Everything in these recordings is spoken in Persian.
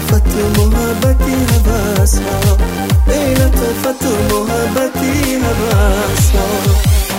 لطفت محبتی هوس ها، ای لطفت محبتی هوس ها.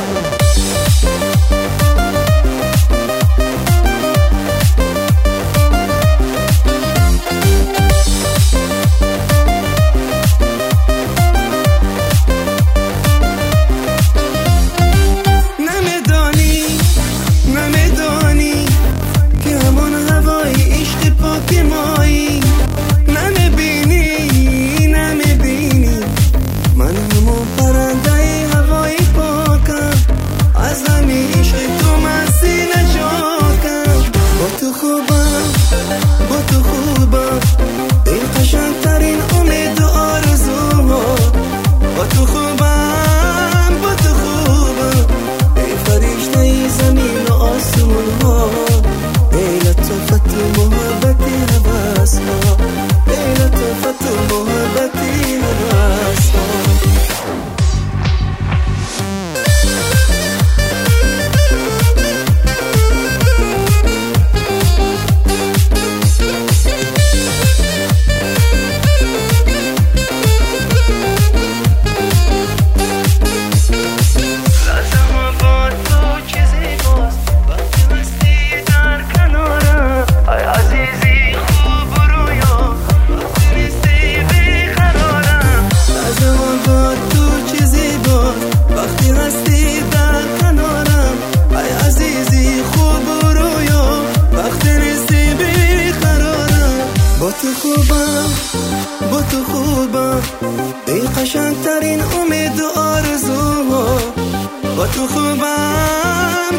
با تو خوبم ای قشنگترین امید و آرزوها، با تو خوبم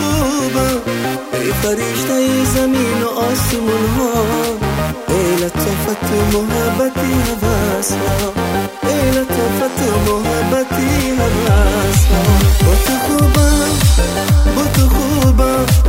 ای فرشته زمین و آسمون ها، ای لطفت محبتی هوس ها، ای لطفت محبتی هوس ها. با تو خوبم